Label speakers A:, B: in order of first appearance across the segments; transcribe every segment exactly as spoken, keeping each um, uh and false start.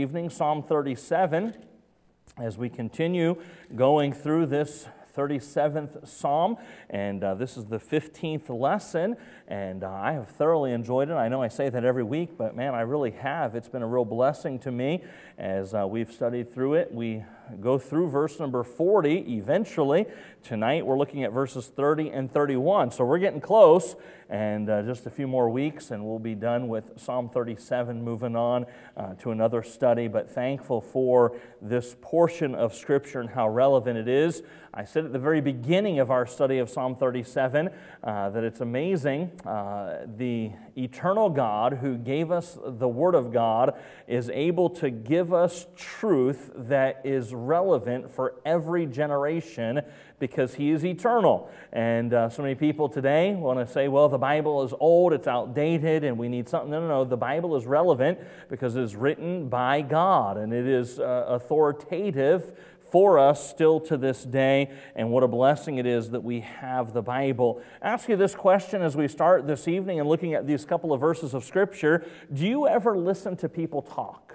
A: Evening, Psalm thirty-seven, as we continue going through this thirty-seventh Psalm, and uh, this is the fifteenth lesson, and uh, I have thoroughly enjoyed it. I know I say that every week, but man, I really have. It's been a real blessing to me as uh, we've studied through it. We go through verse number forty eventually. Tonight we're looking at verses thirty and thirty-one, so we're getting close, and uh, just a few more weeks and we'll be done with Psalm thirty-seven, moving on uh, to another study, but thankful for this portion of Scripture and how relevant it is. I said at the very beginning of our study of Psalm thirty-seven uh, that it's amazing. Uh, the eternal God who gave us the Word of God is able to give us truth that is relevant for every generation because He is eternal. And uh, so many people today want to say, well, the Bible is old, it's outdated, and we need something. No, no, no. The Bible is relevant because it is written by God, and it is uh, authoritative for us still to this day, and what a blessing it is that we have the Bible. I ask you this question as we start this evening and looking at these couple of verses of Scripture. Do you ever listen to people talk?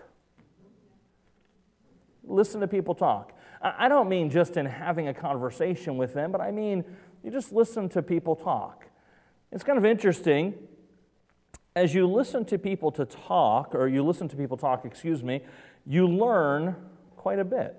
A: Listen to people talk. I don't mean just in having a conversation with them, but I mean you just listen to people talk. It's kind of interesting. As you listen to people to talk, or you listen to people talk, excuse me, you learn quite a bit.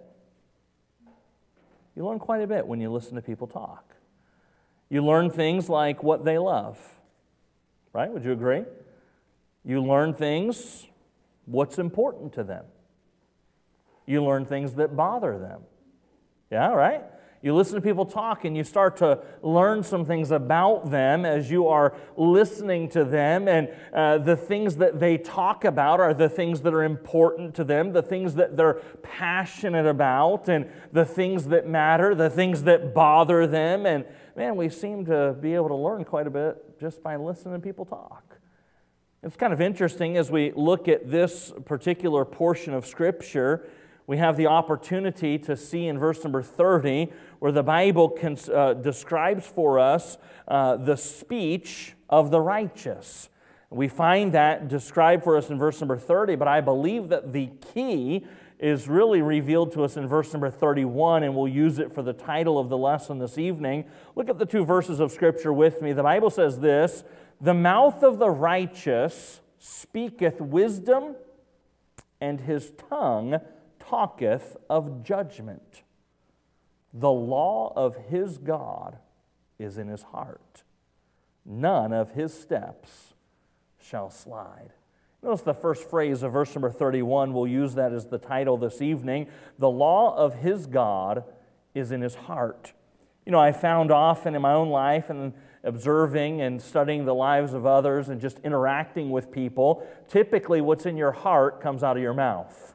A: You learn quite a bit when you listen to people talk. You learn things like what they love, right? Would you agree? You learn things, what's important to them. You learn things that bother them. Yeah, right? You listen to people talk and you start to learn some things about them as you are listening to them, and uh, the things that they talk about are the things that are important to them, the things that they're passionate about, and the things that matter, the things that bother them, and man, we seem to be able to learn quite a bit just by listening to people talk. It's kind of interesting as we look at this particular portion of Scripture. We have the opportunity to see in verse number thirty where the Bible can, uh, describes for us uh, the speech of the righteous. We find that described for us in verse number thirty, but I believe that the key is really revealed to us in verse number thirty-one, and we'll use it for the title of the lesson this evening. Look at the two verses of Scripture with me. The Bible says this: "The mouth of the righteous speaketh wisdom, and his tongue talketh of judgment. The law of his God is in his heart. None of his steps shall slide." Notice the first phrase of verse number thirty-one. We'll use that as the title this evening. The law of his God is in his heart. You know, I found often in my own life and observing and studying the lives of others and just interacting with people, typically what's in your heart comes out of your mouth.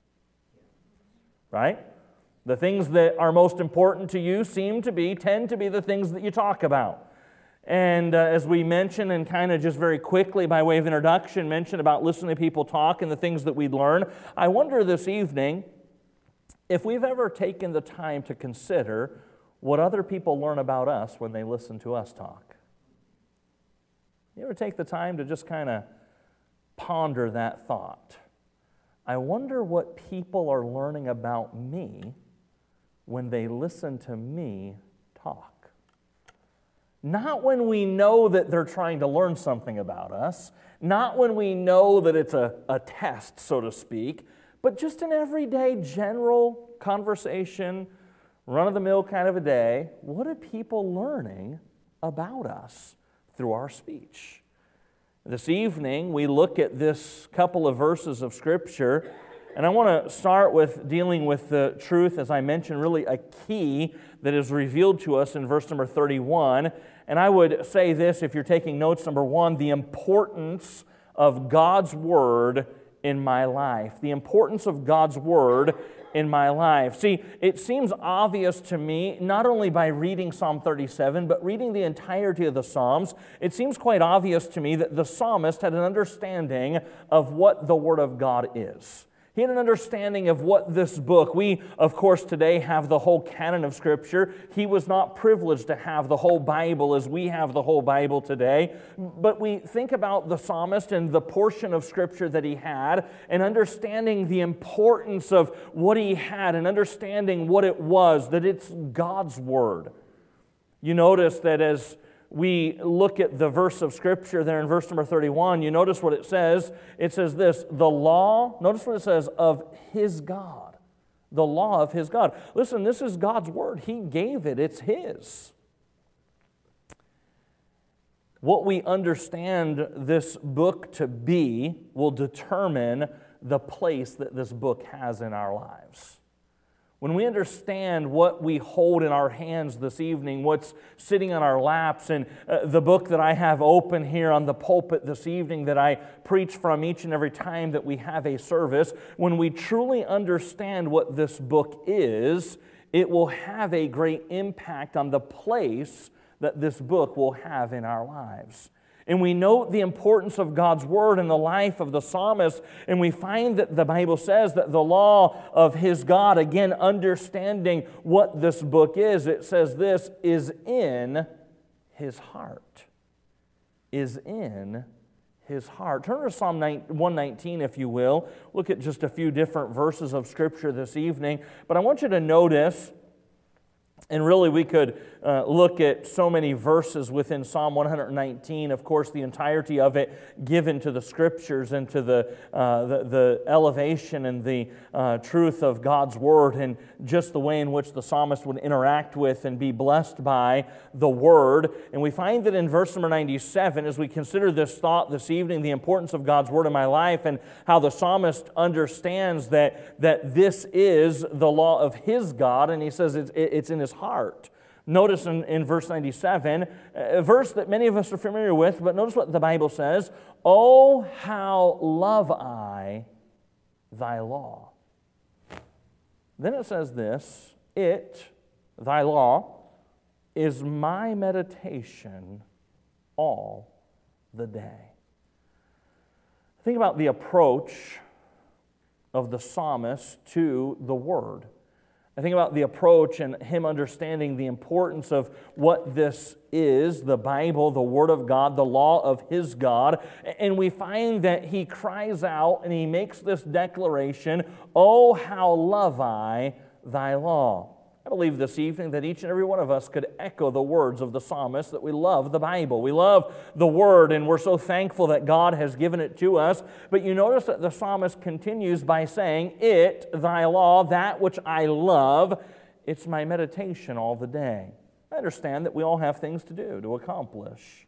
A: Right? The things that are most important to you seem to be, tend to be the things that you talk about. And uh, as we mentioned, and kind of just very quickly by way of introduction, mentioned about listening to people talk and the things that we learn, I wonder this evening if we've ever taken the time to consider what other people learn about us when they listen to us talk. You ever take the time to just kind of ponder that thought? I wonder what people are learning about me when they listen to me talk. Not when we know that they're trying to learn something about us, not when we know that it's a, a test, so to speak, but just an everyday general conversation, run-of-the-mill kind of a day. What are people learning about us through our speech? This evening, we look at this couple of verses of Scripture, and I want to start with dealing with the truth, as I mentioned, really a key that is revealed to us in verse number thirty-one. And I would say this, if you're taking notes, number one, the importance of God's Word in my life. The importance of God's Word in my life. See, it seems obvious to me, not only by reading Psalm thirty-seven, but reading the entirety of the Psalms, it seems quite obvious to me that the psalmist had an understanding of what the Word of God is. He had an understanding of what this book, we, of course, today have the whole canon of Scripture. He was not privileged to have the whole Bible as we have the whole Bible today. But we think about the psalmist and the portion of Scripture that he had, and understanding the importance of what he had, and understanding what it was, that it's God's Word. You notice that as we look at the verse of Scripture there in verse number thirty-one, you notice what it says. It says this, the law, notice what it says, of His God. The law of His God. Listen, this is God's Word. He gave it. It's His. What we understand this book to be will determine the place that this book has in our lives. When we understand what we hold in our hands this evening, what's sitting on our laps, and uh, the book that I have open here on the pulpit this evening that I preach from each and every time that we have a service, when we truly understand what this book is, it will have a great impact on the place that this book will have in our lives. And we note the importance of God's Word in the life of the psalmist, and we find that the Bible says that the law of his God, again, understanding what this book is, it says this, is in his heart. Is in his heart. Turn to Psalm one nineteen, if you will. Look at just a few different verses of Scripture this evening. But I want you to notice, and really we could uh, look at so many verses within Psalm one nineteen, of course the entirety of it given to the Scriptures and to the, uh, the, the elevation and the uh, truth of God's Word, and just the way in which the psalmist would interact with and be blessed by the Word. And we find that in verse number ninety-seven, as we consider this thought this evening, the importance of God's Word in my life, and how the psalmist understands that, that this is the law of his God, and he says it's, it's in his heart. Notice in, in verse ninety-seven, a verse that many of us are familiar with, but notice what the Bible says, "Oh, how love I thy law." Then it says this, "It, thy law, is my meditation all the day." Think about the approach of the psalmist to the Word. I think about the approach and him understanding the importance of what this is, the Bible, the Word of God, the law of his God. And we find that he cries out and he makes this declaration, "Oh, how love I thy law." I believe this evening that each and every one of us could echo the words of the psalmist, that we love the Bible. We love the Word, and we're so thankful that God has given it to us. But you notice that the psalmist continues by saying, "It, thy law, that which I love, it's my meditation all the day." I understand that we all have things to do, to accomplish.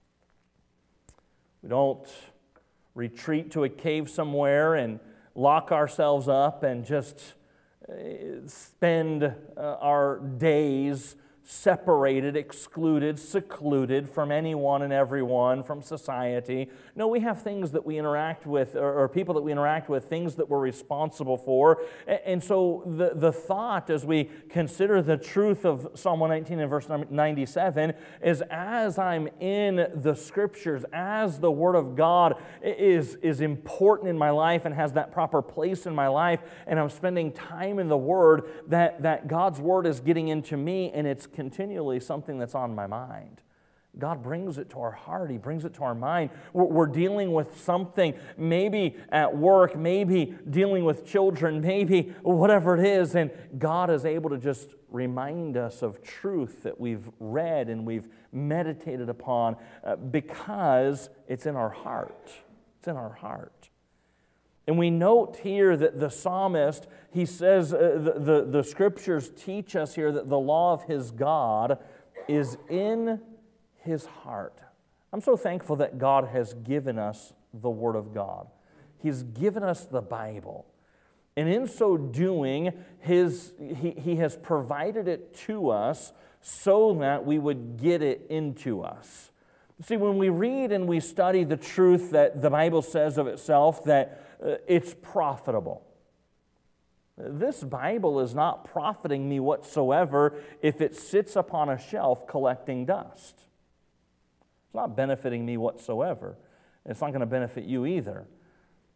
A: We don't retreat to a cave somewhere and lock ourselves up and just spend uh, our days separated, excluded, secluded from anyone and everyone, from society. No, we have things that we interact with, or, or people that we interact with, things that we're responsible for. And, and so the, the thought as we consider the truth of Psalm one nineteen and verse ninety-seven is, as I'm in the Scriptures, as the Word of God is, is important in my life and has that proper place in my life, and I'm spending time in the Word, that, that God's Word is getting into me, and it's continually something that's on my mind. God brings it to our heart. He brings it to our mind. We're, we're dealing with something, maybe at work, maybe dealing with children, maybe whatever it is, and God is able to just remind us of truth that we've read and we've meditated upon uh, because it's in our heart. It's in our heart. And we note here that the psalmist, he says, uh, the, the, the Scriptures teach us here that the law of his God is in his heart. I'm so thankful that God has given us the Word of God. He's given us the Bible. And in so doing, his, he, he has provided it to us so that we would get it into us. See, when we read and we study the truth that the Bible says of itself, that uh, it's profitable. This Bible is not profiting me whatsoever if it sits upon a shelf collecting dust. It's not benefiting me whatsoever. It's not going to benefit you either.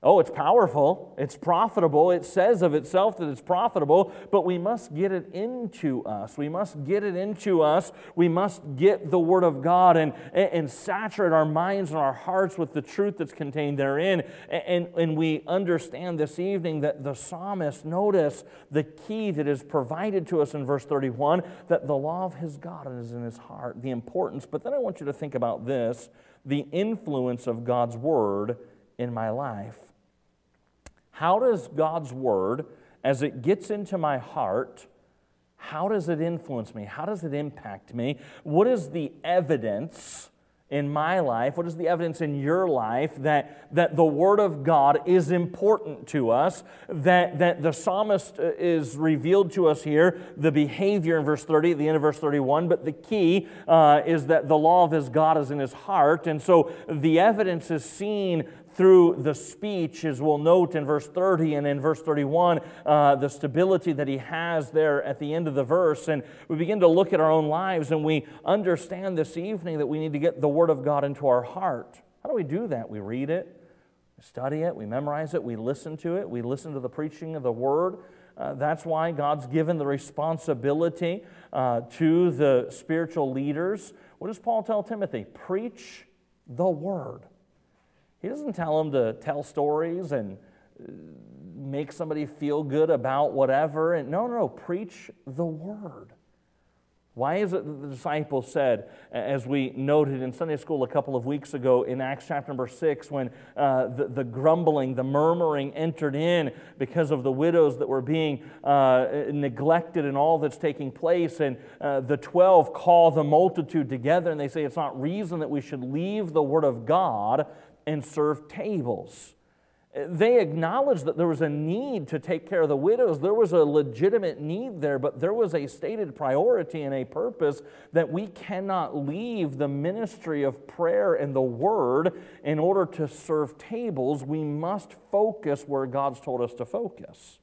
A: Oh, it's powerful, it's profitable, it says of itself that it's profitable, but we must get it into us. We must get it into us. We must get the Word of God and, and saturate our minds and our hearts with the truth that's contained therein. And, and we understand this evening that the psalmist, notice the key that is provided to us in verse thirty-one, that the law of his God is in his heart, the importance. But then I want you to think about this, the influence of God's Word in my life. How does God's Word, as it gets into my heart, how does it influence me? How does it impact me? What is the evidence in my life? What is the evidence in your life that, that the Word of God is important to us, that, that the psalmist is revealed to us here, the behavior in verse thirty, at the end of verse thirty-one, but the key uh, is that the law of his God is in his heart, and so the evidence is seen through the speech, as we'll note in verse thirty and in verse thirty-one, uh, the stability that he has there at the end of the verse. And we begin to look at our own lives, and we understand this evening that we need to get the Word of God into our heart. How do we do that? We read it, we study it, we memorize it, we listen to it, we listen to the preaching of the Word. Uh, that's why God's given the responsibility uh, to the spiritual leaders. What does Paul tell Timothy? Preach the Word. He doesn't tell them to tell stories and make somebody feel good about whatever. And no, no, no, preach the Word. Why is it that the disciples said, as we noted in Sunday school a couple of weeks ago in Acts chapter number six, when uh, the, the grumbling, the murmuring entered in because of the widows that were being uh, neglected and all that's taking place, and uh, the twelve call the multitude together, and they say it's not reason that we should leave the Word of God and serve tables. They acknowledged that there was a need to take care of the widows. There was a legitimate need there, but there was a stated priority and a purpose that we cannot leave the ministry of prayer and the Word in order to serve tables. We must focus where God's told us to focus.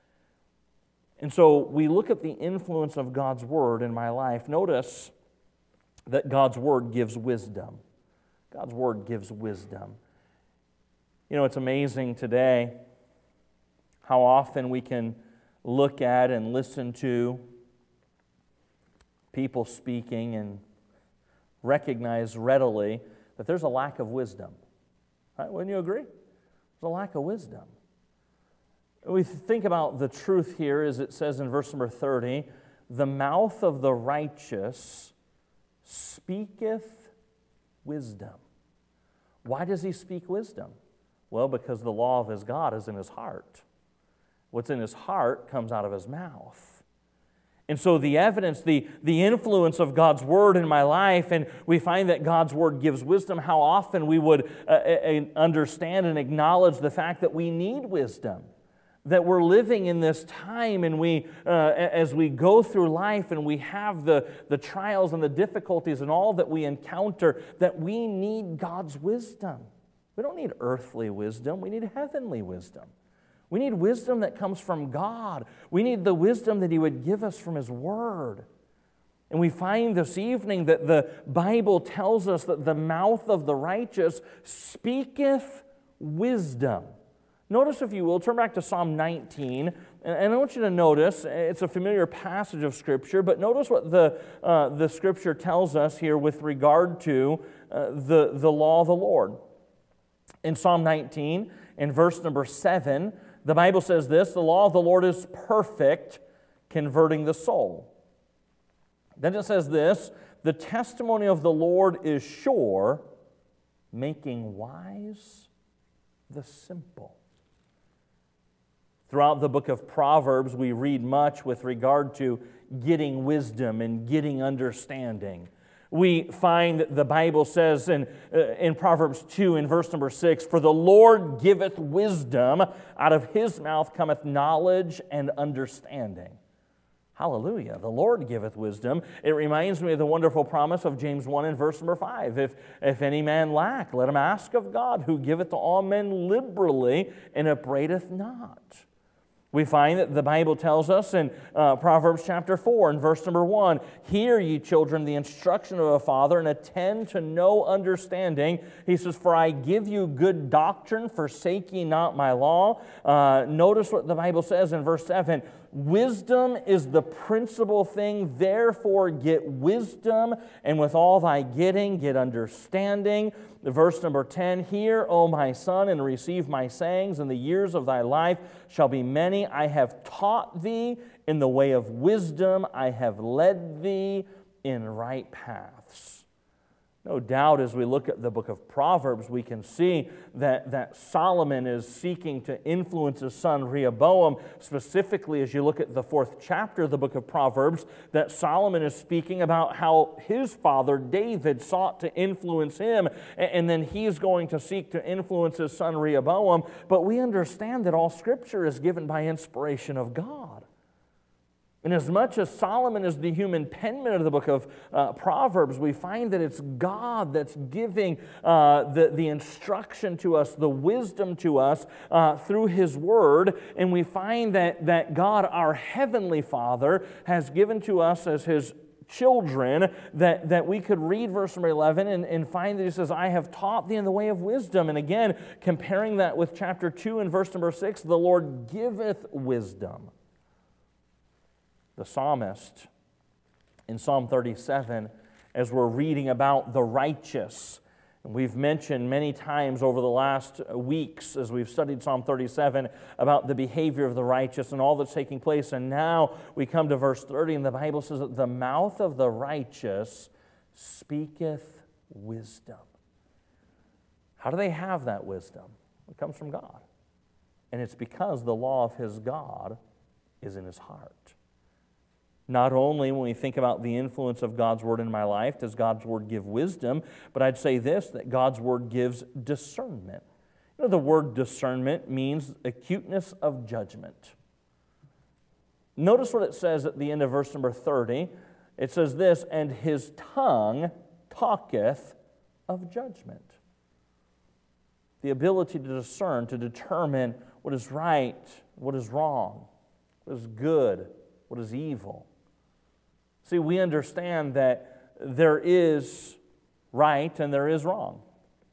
A: And so we look at the influence of God's Word in my life. Notice that God's Word gives wisdom. God's Word gives wisdom. You know, it's amazing today how often we can look at and listen to people speaking and recognize readily that there's a lack of wisdom. Right? Wouldn't you agree? There's a lack of wisdom. We think about the truth here as it says in verse number thirty, the mouth of the righteous speaketh wisdom. Why does he speak wisdom? Well, because the law of his God is in his heart. What's in his heart comes out of his mouth. And so the evidence, the, the influence of God's Word in my life, and we find that God's Word gives wisdom, how often we would uh, uh, understand and acknowledge the fact that we need wisdom. That we're living in this time, and we, uh, as we go through life and we have the, the trials and the difficulties and all that we encounter, that we need God's wisdom. We don't need earthly wisdom, we need heavenly wisdom. We need wisdom that comes from God. We need the wisdom that He would give us from His Word. And we find this evening that the Bible tells us that the mouth of the righteous speaketh wisdom. Notice, if you will, turn back to Psalm nineteen, and I want you to notice, it's a familiar passage of Scripture, but notice what the, uh, the Scripture tells us here with regard to uh, the, the law of the Lord. In Psalm nineteen, in verse number seven, the Bible says this, the law of the Lord is perfect, converting the soul. Then it says this, the testimony of the Lord is sure, making wise the simple. Throughout the book of Proverbs, we read much with regard to getting wisdom and getting understanding. We find the Bible says in, uh, in Proverbs two, in verse number six, for the Lord giveth wisdom, out of His mouth cometh knowledge and understanding. Hallelujah. The Lord giveth wisdom. It reminds me of the wonderful promise of James one in verse number five. If, if any man lack, let him ask of God, who giveth to all men liberally and upbraideth not. We find that the Bible tells us in uh, Proverbs chapter four and verse number one, "Hear, ye children, the instruction of a father, and attend to no understanding." He says, "For I give you good doctrine, forsake ye not my law." Uh, notice what the Bible says in verse seven, "Wisdom is the principal thing, therefore get wisdom, and with all thy getting, get understanding." Verse number ten, "Hear, O my son, and receive my sayings, and the years of thy life shall be many. I have taught thee in the way of wisdom, I have led thee in right paths." No doubt, as we look at the book of Proverbs, we can see that, that Solomon is seeking to influence his son Rehoboam. Specifically, as you look at the fourth chapter of the book of Proverbs, that Solomon is speaking about how his father David sought to influence him, and then he's going to seek to influence his son Rehoboam. But we understand that all Scripture is given by inspiration of God. And as much as Solomon is the human penman of the book of uh, Proverbs, we find that it's God that's giving uh, the, the instruction to us, the wisdom to us uh, through His Word. And we find that, that God, our Heavenly Father, has given to us as His children, that, that we could read verse number eleven and, and find that He says, "I have taught thee in the way of wisdom." And again, comparing that with chapter two and verse number six, "The Lord giveth wisdom." The psalmist in Psalm thirty-seven, as we're reading about the righteous, and we've mentioned many times over the last weeks as we've studied Psalm thirty-seven about the behavior of the righteous and all that's taking place, and now we come to verse thirty, and the Bible says that the mouth of the righteous speaketh wisdom. How do they have that wisdom? It comes from God. And it's because the law of his God is in his heart. Not only when we think about the influence of God's Word in my life, does God's Word give wisdom, but I'd say this, that God's Word gives discernment. You know, the word discernment means acuteness of judgment. Notice what it says at the end of verse number thirty. It says this, "And his tongue talketh of judgment." The ability to discern, to determine what is right, what is wrong, what is good, what is evil. See, we understand that there is right and there is wrong.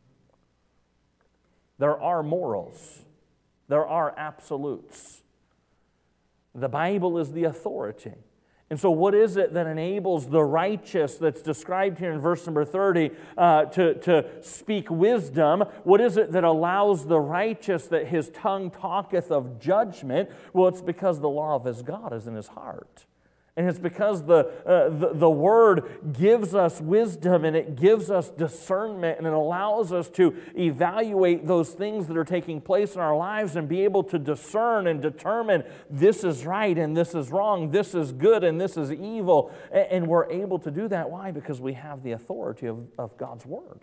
A: There are morals. There are absolutes. The Bible is the authority. And so what is it that enables the righteous that's described here in verse number thirty uh, to, to speak wisdom? What is it that allows the righteous that his tongue talketh of judgment? Well, it's because the law of his God is in his heart. And it's because the, uh, the, the Word gives us wisdom and it gives us discernment and it allows us to evaluate those things that are taking place in our lives and be able to discern and determine this is right and this is wrong, this is good and this is evil. And, and we're able to do that. Why? Because we have the authority of, of God's Word.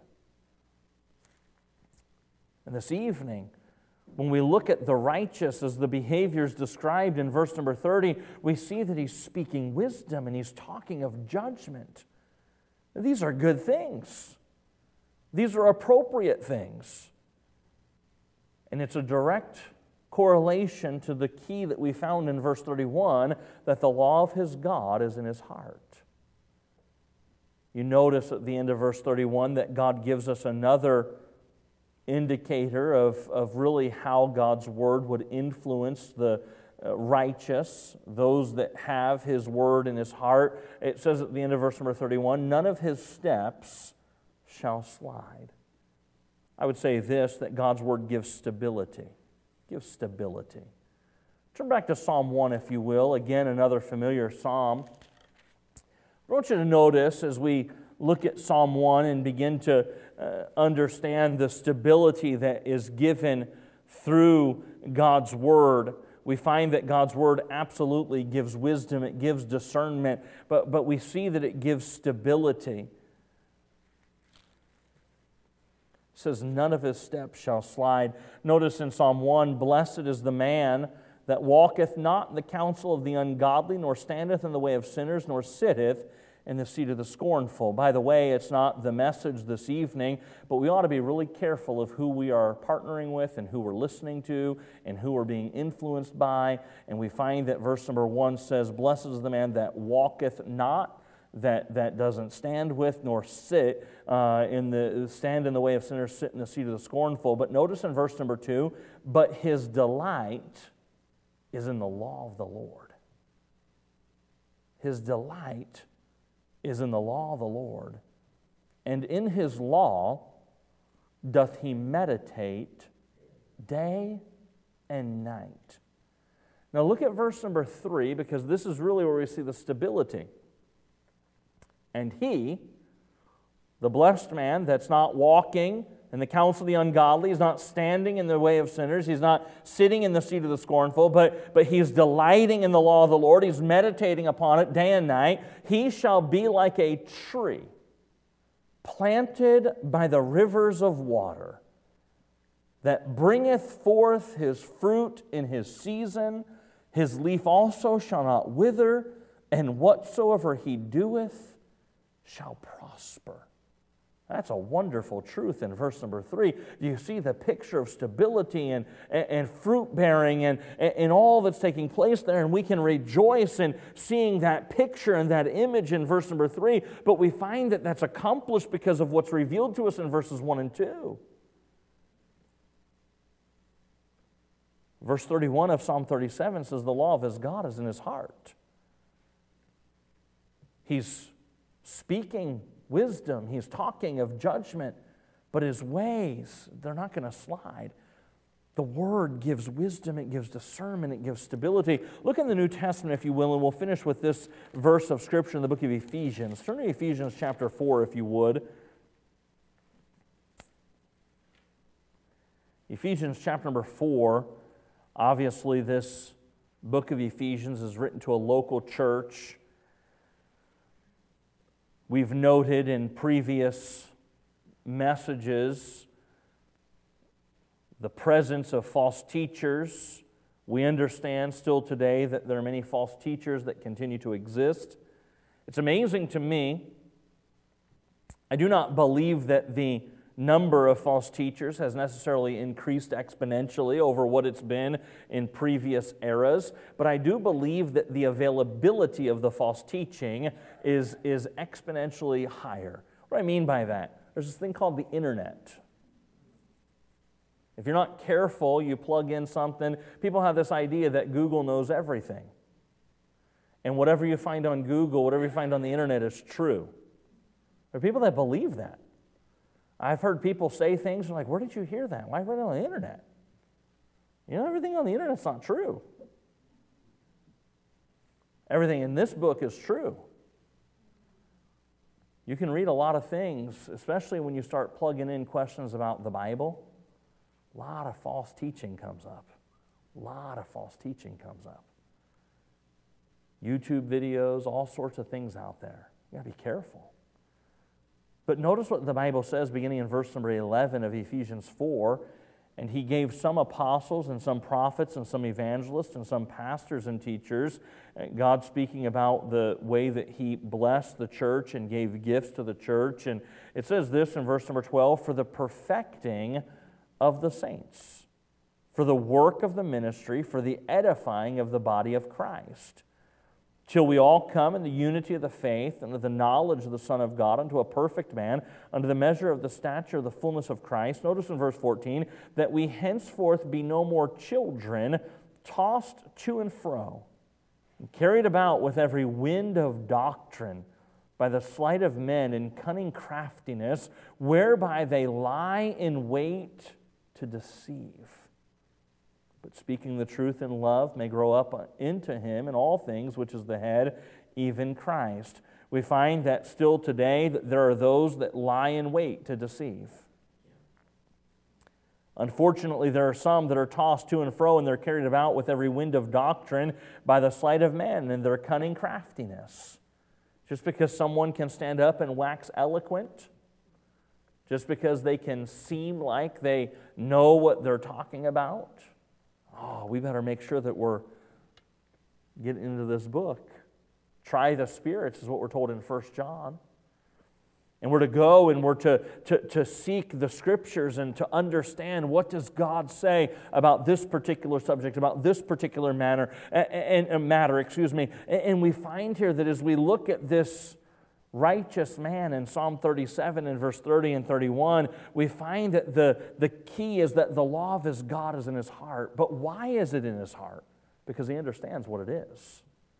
A: And this evening, when we look at the righteous as the behaviors described in verse number thirty, we see that he's speaking wisdom and he's talking of judgment. These are good things. These are appropriate things. And it's a direct correlation to the key that we found in verse thirty-one, that the law of his God is in his heart. You notice at the end of verse thirty-one that God gives us another indicator of, of really how God's Word would influence the uh, righteous, those that have His Word in His heart. It says at the end of verse number thirty-one, "None of his steps shall slide." I would say this, that God's Word gives stability. Gives stability. Turn back to Psalm one, if you will. Again, another familiar psalm. I want you to notice as we look at Psalm one and begin to uh, understand the stability that is given through God's Word. We find that God's Word absolutely gives wisdom, it gives discernment, but, but we see that it gives stability. It says, "None of his steps shall slide." Notice in Psalm one, "Blessed is the man that walketh not in the counsel of the ungodly, nor standeth in the way of sinners, nor sitteth in the seat of the scornful. By the way, it's not the message this evening, but we ought to be really careful of who we are partnering with and who we're listening to and who we're being influenced by. And we find that verse number one says, "Blessed is the man that walketh not," that, that doesn't stand with nor sit uh, in the stand in the way of sinners, sit in the seat of the scornful. But notice in verse number two, "But his delight is in the law of the Lord." His delight is in the law of the Lord, and in his law doth he meditate day and night. Now look at verse number three, because this is really where we see the stability. "And he," the blessed man that's not walking in the counsel of the ungodly, he's not standing in the way of sinners, he's not sitting in the seat of the scornful, but, but he's delighting in the law of the Lord, he's meditating upon it day and night. "He shall be like a tree planted by the rivers of water, that bringeth forth his fruit in his season. His leaf also shall not wither, and whatsoever he doeth shall prosper." That's a wonderful truth in verse number three. You see the picture of stability and, and, and fruit-bearing and, and all that's taking place there, and we can rejoice in seeing that picture and that image in verse number three, but we find that that's accomplished because of what's revealed to us in verses one and two. Verse thirty-one of Psalm thirty-seven says, "The law of his God is in his heart." He's speaking wisdom, he's talking of judgment, but his ways, they're not going to slide. The Word gives wisdom, it gives discernment, it gives stability. Look in the New Testament, if you will, and we'll finish with this verse of Scripture in the book of Ephesians. Turn to Ephesians chapter four, if you would. Ephesians chapter number four. Obviously, this book of Ephesians is written to a local church. We've noted in previous messages the presence of false teachers. We understand still today that there are many false teachers that continue to exist. It's amazing to me. I do not believe that the number of false teachers has necessarily increased exponentially over what it's been in previous eras, but I do believe that the availability of the false teaching is, is exponentially higher. What do I mean by that? There's this thing called the internet. If you're not careful, you plug in something. People have this idea that Google knows everything. And whatever you find on Google, whatever you find on the internet is true. There are people that believe that. I've heard people say things like, "Where did you hear that? Why read it on the internet?" You know, everything on the internet's not true. Everything in this book is true. You can read a lot of things, especially when you start plugging in questions about the Bible. A lot of false teaching comes up. A lot of false teaching comes up. YouTube videos, all sorts of things out there. You got to be careful. But notice what the Bible says beginning in verse number eleven of Ephesians four. "And he gave some apostles and some prophets and some evangelists and some pastors and teachers." God speaking about the way that he blessed the church and gave gifts to the church. And it says this in verse number twelve, "For the perfecting of the saints, for the work of the ministry, for the edifying of the body of Christ, till we all come in the unity of the faith and of the knowledge of the Son of God, unto a perfect man, unto the measure of the stature of the fullness of Christ." Notice in verse fourteen, "That we henceforth be no more children, tossed to and fro, and carried about with every wind of doctrine, by the sleight of men and cunning craftiness, whereby they lie in wait to deceive. But speaking the truth in love may grow up into him in all things, which is the head, even Christ." We find that still today that there are those that lie in wait to deceive. Unfortunately, there are some that are tossed to and fro, and they're carried about with every wind of doctrine by the sleight of men and their cunning craftiness. Just because someone can stand up and wax eloquent, just because they can seem like they know what they're talking about, oh, we better make sure that we're getting into this book Try the spirits is what we're told in First John. And we're to go and we're to, to, to seek the Scriptures and to understand what does God say about this particular subject, about this particular matter, and, and matter, excuse me. And we find here that as we look at this righteous man in Psalm thirty-seven and verse thirty and thirty-one, we find that the, the key is that the law of his God is in his heart. But why is it in his heart? Because he understands what it is.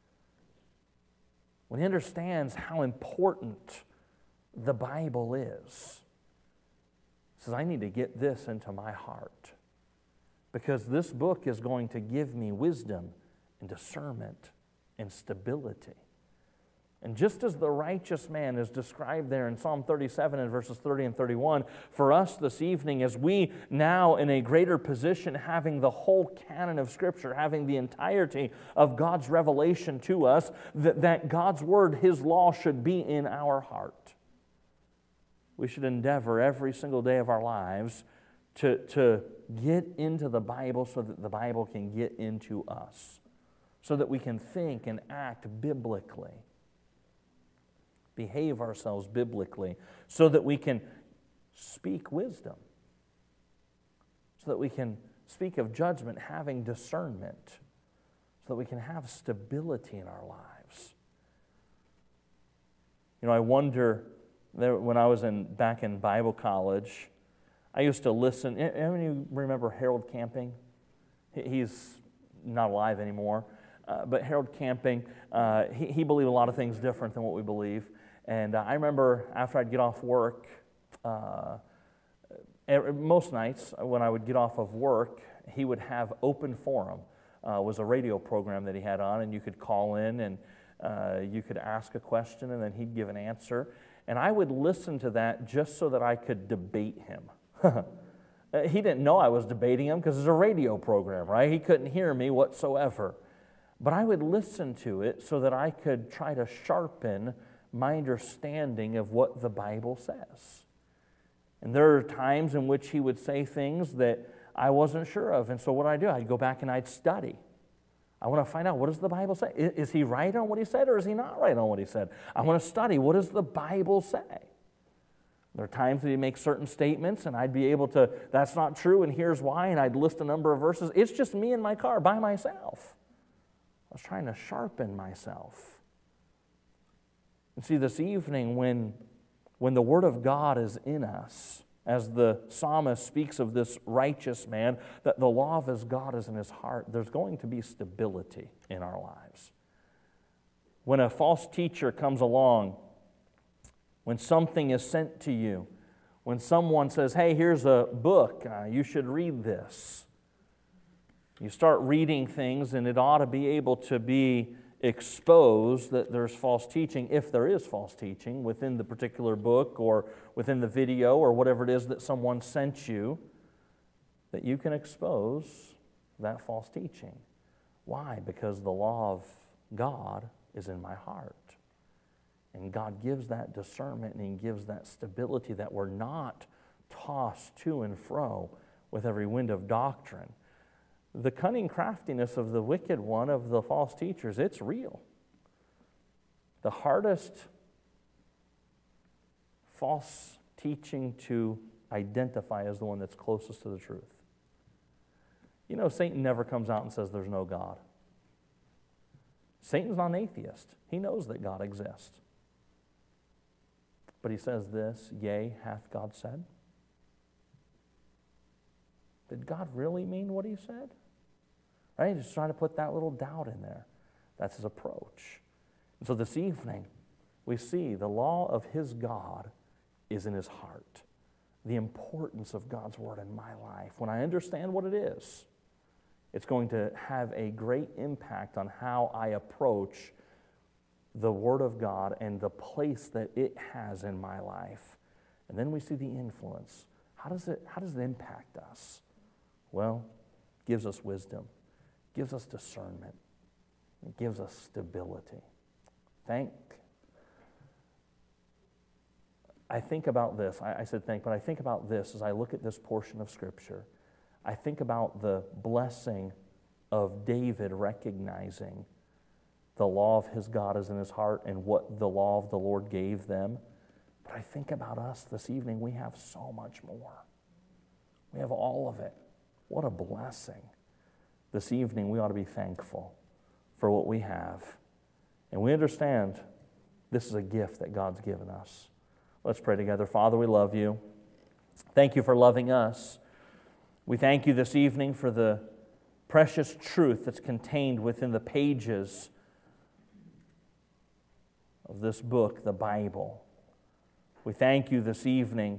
A: When he understands how important the Bible is. He says, I need to get this into my heart because this book is going to give me wisdom and discernment and stability. And just as the righteous man is described there in Psalm thirty-seven and verses thirty and thirty-one, for us this evening, as we now in a greater position, having the whole canon of Scripture, having the entirety of God's revelation to us, that, that God's Word, His law, should be in our heart. We should endeavor every single day of our lives to, to get into the Bible so that the Bible can get into us, so that we can think and act biblically, behave ourselves biblically, so that we can speak wisdom, so that we can speak of judgment, having discernment, so that we can have stability in our lives. You know, I wonder, there, when I was in back in Bible college, I used to listen. Any of you remember Harold Camping? He's not alive anymore, uh, but Harold Camping, uh, he, he believed a lot of things different than what we believe. And uh, I remember after I'd get off work, uh, most nights when I would get off of work, he would have Open Forum. Uh, was a radio program that he had on, and you could call in and uh, you could ask a question, and then he'd give an answer. And I would listen to that just so that I could debate him. He didn't know I was debating him because it's a radio program, right? He couldn't hear me whatsoever. But I would listen to it so that I could try to sharpen my understanding of what the Bible says. And there are times in which he would say things that I wasn't sure of. And so what I'd do, I'd go back and I'd study. I want to find out, what does the Bible say? Is he right on what he said, or is he not right on what he said? I want to study, what does the Bible say? There are times that he makes certain statements, and I'd be able to, that's not true, and here's why, and I'd list a number of verses. It's just me in my car by myself. I was trying to sharpen myself. And see, this evening, when, when the Word of God is in us, as the psalmist speaks of this righteous man, that the law of his God is in his heart, there's going to be stability in our lives. When a false teacher comes along, when something is sent to you, when someone says, hey, here's a book, uh, you should read this. You start reading things, and it ought to be able to be exposed that there's false teaching, if there is false teaching within the particular book or within the video or whatever it is that someone sent you, that you can expose that false teaching. Why? Because the law of God is in my heart. And God gives that discernment, and He gives that stability, that we're not tossed to and fro with every wind of doctrine. The cunning craftiness of the wicked one, of the false teachers, it's real. The hardest false teaching to identify is the one that's closest to the truth. You know, Satan never comes out and says there's no God. Satan's not an atheist. He knows that God exists. But he says this, yea, hath God said? Did God really mean what He said? Right? He's trying to put that little doubt in there. That's his approach. And so this evening, we see the law of his God is in his heart. The importance of God's Word in my life. When I understand what it is, it's going to have a great impact on how I approach the Word of God and the place that it has in my life. And then we see the influence. How does it, how does it impact us? Well, it gives us wisdom. Gives us discernment. It gives us stability. Thank. I think about this. I, I said thank, but I think about this as I look at this portion of Scripture. I think about the blessing of David recognizing the law of his God is in his heart and what the law of the Lord gave them. But I think about us this evening, we have so much more. We have all of it. What a blessing. This evening, we ought to be thankful for what we have. And we understand this is a gift that God's given us. Let's pray together. Father, we love you. Thank you for loving us. We thank you this evening for the precious truth that's contained within the pages of this book, the Bible. We thank you this evening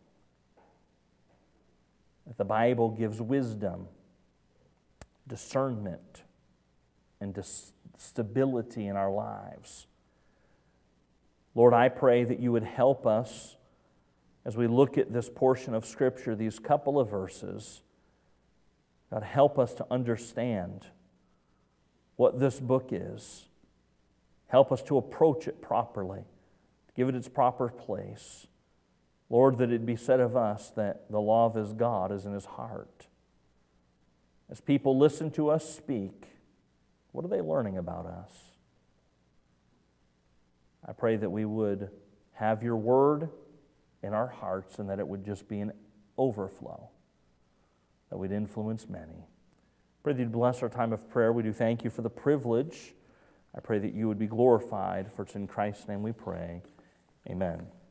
A: that the Bible gives wisdom, discernment, and dis- stability in our lives. Lord, I pray that you would help us as we look at this portion of Scripture, these couple of verses. God, help us to understand what this book is. Help us to approach it properly, to give it its proper place. Lord, that it be said of us that the law of his God is in his heart. As people listen to us speak, what are they learning about us? I pray that we would have your word in our hearts and that it would just be an overflow, that we'd influence many. I pray that you'd bless our time of prayer. We do thank you for the privilege. I pray that you would be glorified, for it's in Christ's name we pray. Amen.